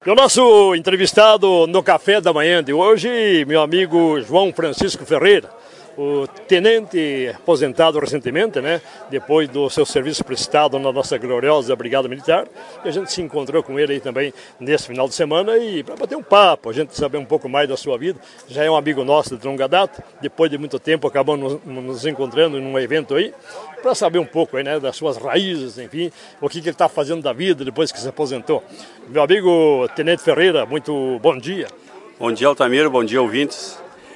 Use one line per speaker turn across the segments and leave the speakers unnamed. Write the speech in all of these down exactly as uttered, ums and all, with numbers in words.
O nosso entrevistado no café da manhã de hoje, meu amigo João Francisco Ferreira, o tenente aposentado recentemente, né, depois do seu serviço prestado na nossa gloriosa Brigada Militar. E a gente se encontrou com ele aí também nesse final de semana e para bater um papo, a gente saber um pouco mais da sua vida. Já é um amigo nosso de longa data, depois de muito tempo acabamos nos, nos encontrando num evento aí, para saber um pouco aí, né, das suas raízes, enfim, o que, que ele está fazendo da vida depois que se aposentou. Meu amigo Tenente Ferreira, muito bom dia.
Bom dia, Altamiro, bom dia, ouvintes.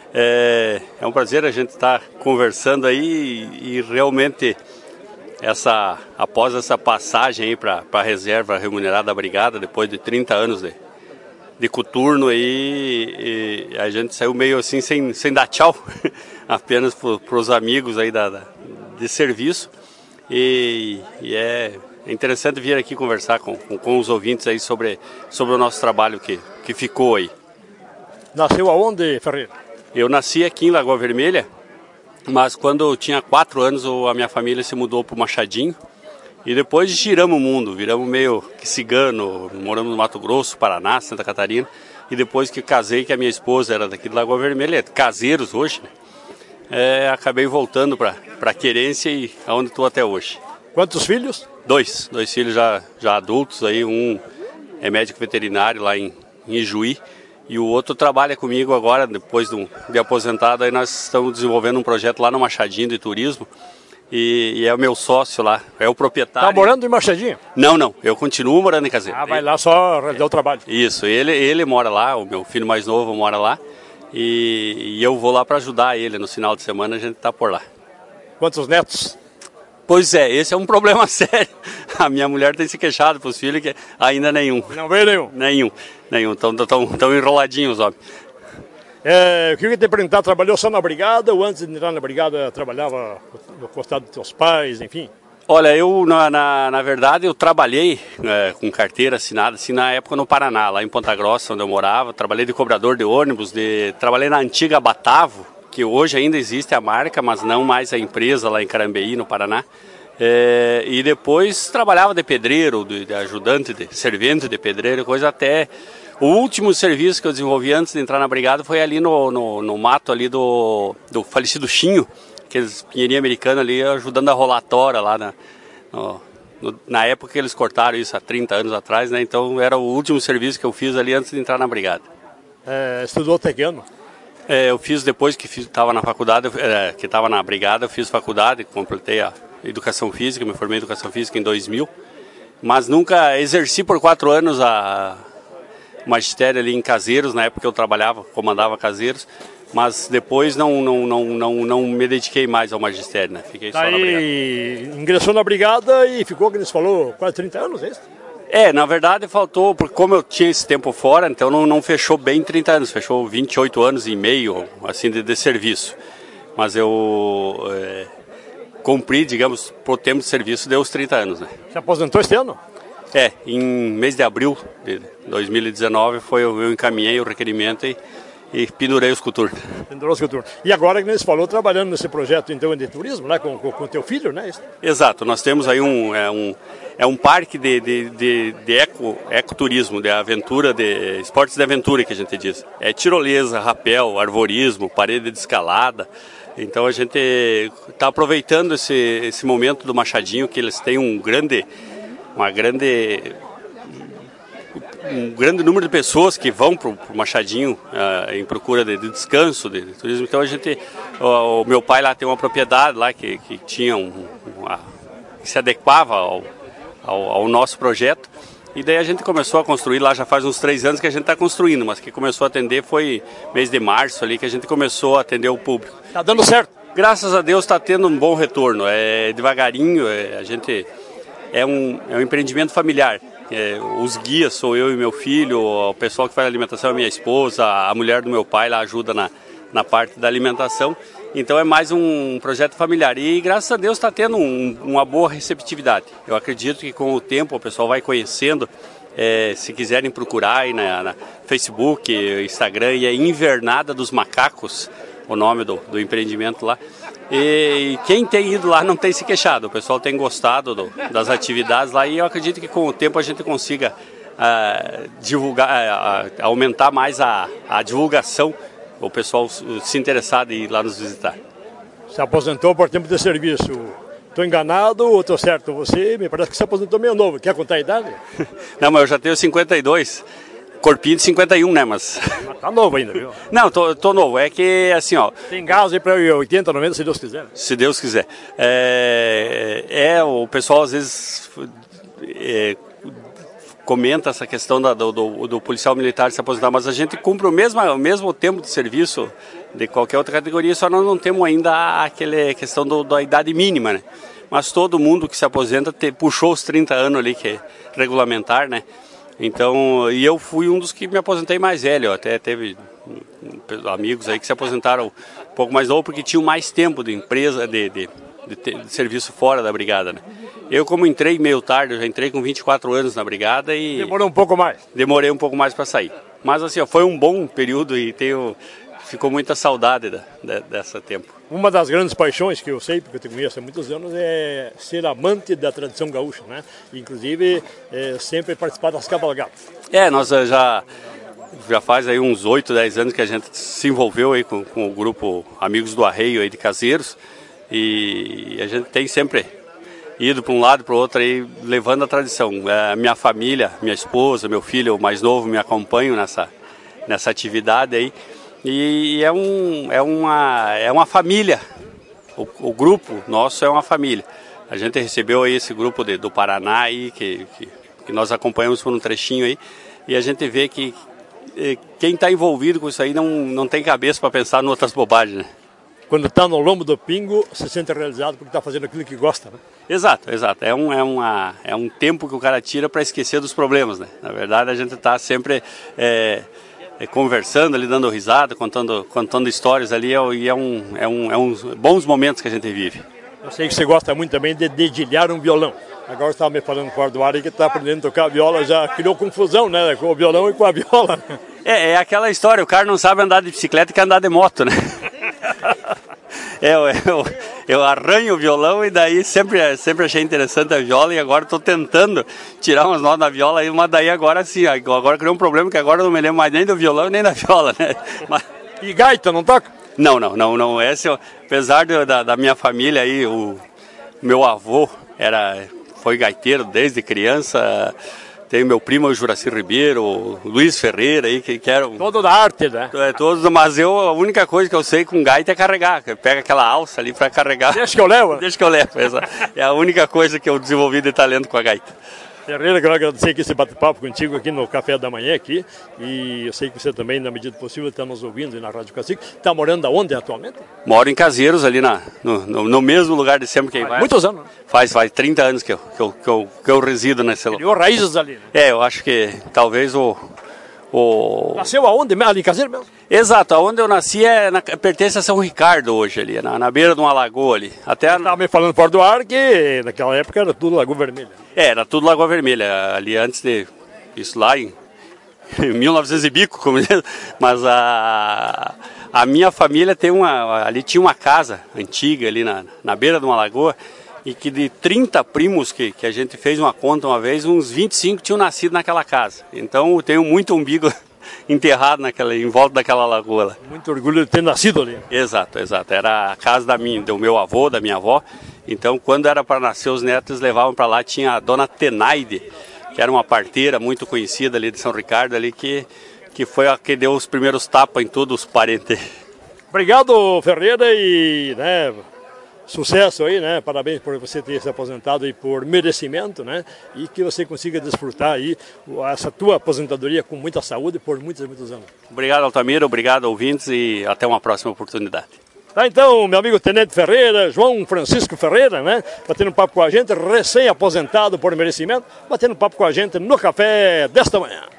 É, é um prazer a gente estar conversando aí e, e realmente essa, após essa passagem aí para a reserva remunerada da Brigada, depois de trinta anos de, de coturno aí, e a gente saiu meio assim sem, sem dar tchau, apenas para os amigos aí da, da, de serviço, e, e é interessante vir aqui conversar com, com, com os ouvintes aí sobre, sobre o nosso trabalho que, que ficou aí.
Nasceu aonde, Ferreira?
Eu nasci aqui em Lagoa Vermelha, mas quando eu tinha quatro anos a minha família se mudou para o Machadinho e depois giramos o mundo, viramos meio que cigano, moramos no Mato Grosso, Paraná, Santa Catarina, e depois que casei, que a minha esposa era daqui de Lagoa Vermelha, caseiros hoje, né? É, acabei voltando para a querência e aonde estou até hoje.
Quantos filhos?
Dois, dois filhos já, já adultos, aí, um é médico veterinário lá em, em Ijuí, e o outro trabalha comigo agora, depois de, um, de aposentado, aí nós estamos desenvolvendo um projeto lá no Machadinho de turismo, e, e é o meu sócio lá, é o proprietário.
Está morando em Machadinho?
Não, não, eu continuo morando em Caseiro.
Ah, vai lá só realizar o trabalho.
Isso, ele, ele mora lá, o meu filho mais novo mora lá, e, e eu vou lá para ajudar ele, no final de semana a gente está por lá.
Quantos netos?
Pois é, esse é um problema sério. A minha mulher tem se queixado para os filhos que ainda nenhum.
Não veio nenhum?
Nenhum, nenhum. Estão tão, tão enroladinhos, ó.
É, eu queria te perguntar, trabalhou só na Brigada ou antes de entrar na Brigada trabalhava no costado dos teus pais, enfim?
Olha, eu, na, na, na verdade, eu trabalhei é, com carteira assinada, assim, na época no Paraná, lá em Ponta Grossa, onde eu morava. Trabalhei de cobrador de ônibus, de, trabalhei na antiga Batavo, que hoje ainda existe a marca, mas não mais a empresa lá em Carambeí, no Paraná. É, e depois trabalhava de pedreiro, de, de ajudante, de servente de pedreiro, coisa até... O último serviço que eu desenvolvi antes de entrar na Brigada foi ali no, no, no mato ali do, do falecido Chinho, aqueles pinheirinhos americanos ali, ajudando a rolar tora lá na, no, no, na época que eles cortaram isso, há trinta anos atrás, né? Então era o último serviço que eu fiz ali antes de entrar na Brigada.
É, estudou até que ano?
É, eu fiz depois que estava na faculdade, é, que estava na Brigada, eu fiz faculdade, completei a Educação Física, me formei em Educação Física em dois mil, mas nunca exerci por quatro anos a magistério ali em Caseiros, na época que eu trabalhava, comandava Caseiros, mas depois não, não, não, não, não me dediquei mais ao magistério, né? Fiquei só
Daí,
na Brigada.
Ingressou na Brigada e ficou, como você falou, quase trinta anos, é isso?
É, na verdade faltou, porque como eu tinha esse tempo fora, então não, não fechou bem trinta anos, fechou vinte e oito anos e meio, assim, de, de serviço. Mas eu é, cumpri, digamos, por tempo de serviço, deu os trinta anos, né?
Se aposentou este ano?
É, em mês de abril de dois mil e dezenove, foi, eu encaminhei o requerimento e, e pendurei os coturnos.
Pendurou os coturnos. E agora que você falou, trabalhando nesse projeto então de turismo, né, com o teu filho, né?
Exato, nós temos aí um... É um É um parque de, de, de, de eco, ecoturismo, de aventura, de esportes de aventura que a gente diz. É tirolesa, rapel, arvorismo, parede de escalada. Então a gente está aproveitando esse, esse momento do Machadinho, que eles têm um grande, uma grande, um grande número de pessoas que vão para o Machadinho uh, em procura de, de descanso, de, de turismo. Então a gente, o, o meu pai lá tem uma propriedade lá que, que tinha um, uma, que se adequava ao Ao, ao nosso projeto, e daí a gente começou a construir lá, já faz uns três anos que a gente está construindo, mas que começou a atender foi mês de março ali, que a gente começou a atender o público.
Está dando certo?
Graças a Deus está tendo um bom retorno, é devagarinho, é, a gente, é um, é um empreendimento familiar, é, os guias sou eu e meu filho, o pessoal que faz a alimentação é minha esposa, a mulher do meu pai lá ajuda na, na parte da alimentação. Então é mais um projeto familiar e graças a Deus está tendo um, uma boa receptividade. Eu acredito que com o tempo o pessoal vai conhecendo, é, se quiserem procurar aí na, na Facebook, Instagram, e é Invernada dos Macacos, o nome do, do empreendimento lá. E quem tem ido lá não tem se queixado, o pessoal tem gostado do, das atividades lá e eu acredito que com o tempo a gente consiga uh, divulgar, uh, aumentar mais a, a divulgação, o pessoal se interessar em ir lá nos visitar.
Se aposentou por tempo de serviço. Estou enganado ou estou certo? Você me parece que se aposentou meio novo. Quer contar a idade?
Não, mas eu já tenho cinquenta e dois. Corpinho de cinquenta e um, né, mas...
Mas tá novo ainda, viu?
Não, tô, tô novo, é que assim, ó...
Tem gás aí para oitenta, noventa, se Deus quiser.
Se Deus quiser. É, é o pessoal às vezes é, comenta essa questão da, do, do, do policial militar se aposentar, mas a gente cumpre o mesmo, o mesmo tempo de serviço de qualquer outra categoria, só nós não temos ainda aquela questão do, da idade mínima, né? Mas todo mundo que se aposenta te, puxou os trinta anos ali, que é regulamentar, né? Então, e eu fui um dos que me aposentei mais velho, até teve amigos aí que se aposentaram um pouco mais novo porque tinham mais tempo de empresa, de, de, de, de serviço fora da brigada, né? Eu, como entrei meio tarde, eu já entrei com vinte e quatro anos na brigada e...
Demorou um pouco mais.
Demorei um pouco mais para sair. Mas assim, ó, foi um bom período e tenho, ficou muita saudade da, da, dessa tempo.
Uma das grandes paixões que eu sei, porque eu te conheço há muitos anos, é ser amante da tradição gaúcha, né? Inclusive, é, sempre participar das cavalgadas.
É, nós já, já faz aí uns oito, dez anos que a gente se envolveu aí com, com o grupo Amigos do Arreio aí de Caseiros e a gente tem sempre ido para um lado e para o outro aí, levando a tradição. É, minha família, minha esposa, meu filho mais novo me acompanham nessa, nessa atividade aí. E é, um, é, uma, é uma família, o, o grupo nosso é uma família. A gente recebeu aí esse grupo de, do Paraná aí, que, que, que nós acompanhamos por um trechinho aí, e a gente vê que eh, quem está envolvido com isso aí não, não tem cabeça para pensar em outras bobagens, né?
Quando está no lombo do pingo, se sente realizado porque está fazendo aquilo que gosta, né?
Exato, exato. É um, é uma, é um tempo que o cara tira para esquecer dos problemas, né? Na verdade, a gente está sempre... É, conversando ali, dando risada, contando, contando histórias ali, e é um, é, um, é uns bons momentos que a gente vive.
Eu sei que você gosta muito também de dedilhar um violão. Agora você estava me falando fora do ar aí que está aprendendo a tocar viola, já criou confusão, né? Com o violão e com a viola.
É, é aquela história, o cara não sabe andar de bicicleta e quer andar de moto, né? É, eu, eu, eu arranho o violão e daí sempre, sempre achei interessante a viola e agora estou tentando tirar umas notas da viola e uma daí agora sim, agora criou um problema que agora eu não me lembro mais nem do violão nem da viola, né? Mas...
E gaita, não toca?
Não, não, não, não. Esse, apesar de, da, da minha família aí, o meu avô era, foi gaiteiro desde criança. Tem meu primo, o Juraci Ribeiro, o Luiz Ferreira aí, que, que eram...
Todo da arte, né?
É, todos, mas eu, a única coisa que eu sei com gaita é carregar. Pega aquela alça ali para carregar.
Deixa que eu levo.
Deixa que eu levo, essa é a única coisa que eu desenvolvi de talento com a gaita.
Ferreira, quero agradecer aqui esse bate-papo contigo aqui no Café da Manhã aqui. E eu sei que você também, na medida possível, está nos ouvindo na Rádio Cacique. Está morando aonde atualmente?
Moro em Caseiros, ali na, no, no, no mesmo lugar de sempre que vai.
Muitos anos, né?
Faz, faz trinta anos que eu, que eu, que eu, que eu resido nesse lugar.
Criou raízes ali, né?
É, eu acho que talvez o... o...
Nasceu aonde? Ali em Caseiros mesmo?
Exato, aonde eu nasci é na, pertence a São Ricardo hoje ali, na, na beira de uma lagoa ali. Até a...
Estava me falando fora do ar que naquela época era tudo Lagoa Vermelha.
É, era tudo Lagoa Vermelha, ali antes de... Isso lá em mil e novecentos e bico, como diz, mas a, a minha família tem uma... Ali tinha uma casa antiga ali na, na beira de uma lagoa e que de trinta primos que, que a gente fez uma conta uma vez, uns vinte e cinco tinham nascido naquela casa. Então eu tenho muito umbigo enterrado naquela, em volta daquela lagoa lá.
Muito orgulho de ter nascido ali.
Exato, exato. Era a casa da minha, do meu avô, da minha avó. Então, quando era para nascer os netos, levavam para lá. Tinha a dona Tenaide, que era uma parteira muito conhecida ali de São Ricardo, ali, que, que foi a que deu os primeiros tapas em todos os parentes.
Obrigado, Ferreira, e né, sucesso aí, né? Parabéns por você ter se aposentado e por merecimento, né? E que você consiga desfrutar aí essa tua aposentadoria com muita saúde por muitos, muitos anos.
Obrigado, Altamiro, obrigado, ouvintes, e até uma próxima oportunidade.
Tá, então, meu amigo Tenente Ferreira, João Francisco Ferreira, né? Batendo um papo com a gente, recém-aposentado por merecimento, batendo um papo com a gente no café desta manhã.